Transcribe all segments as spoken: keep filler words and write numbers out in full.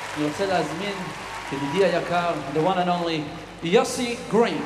אני רוצה להזמין ידידי היקר, the one and only, יוסי גרין.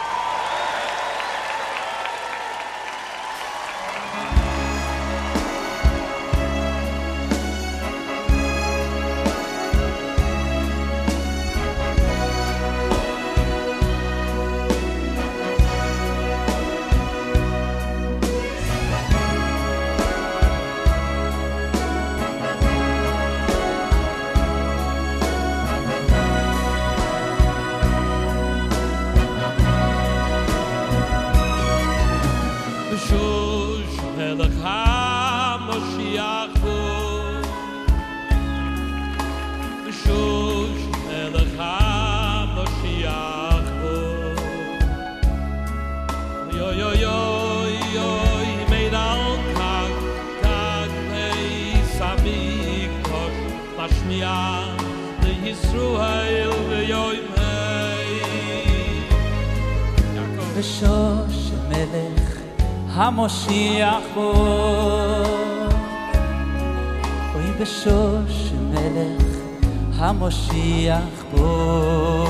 בשוש מלך המושיח בו אוי בשוש מלך המושיח בו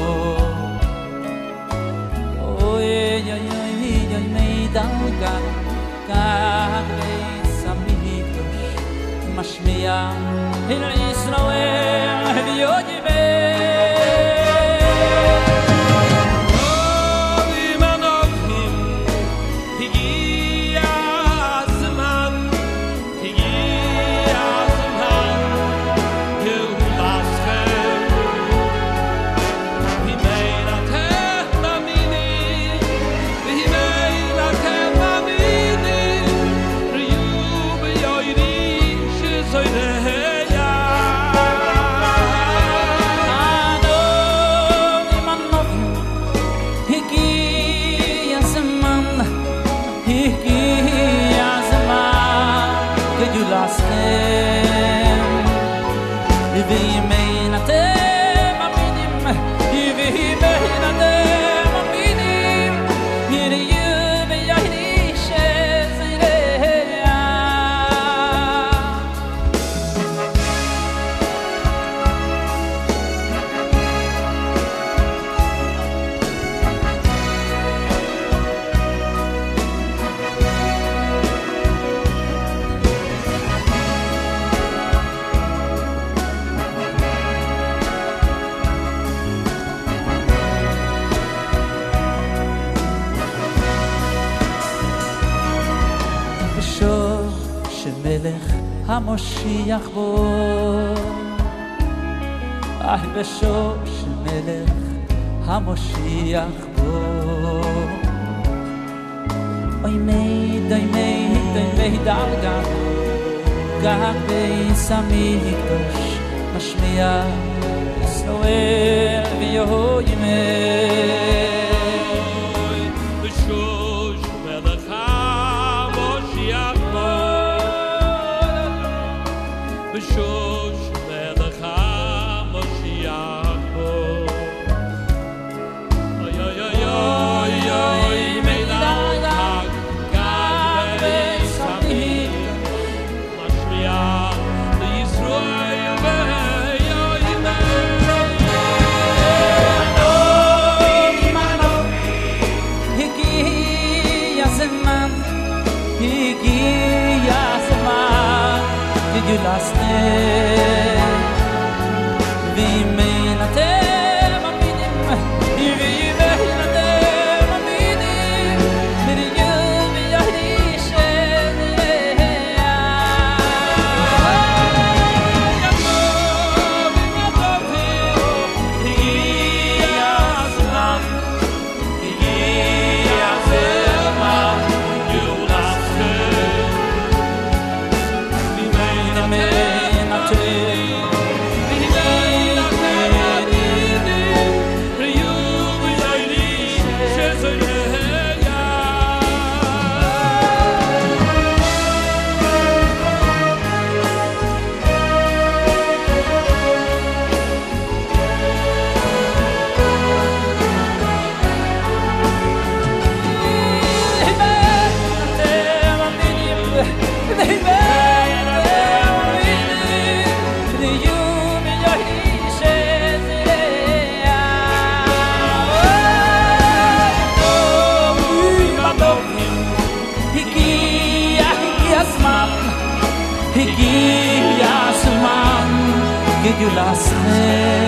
אוי אוי אוי אוי מידל גן גן סמידוש משמיע אל ישראל ויודי המושיח בו אי בשוש מלך המושיח בו אוי מיד אוי מיד אוי מיד דרגה גג בייס המקדוש משמיע ישראל ויהי you last night vi menate maminim vi menate maminim mir yum yahdi shen ya יגלסכם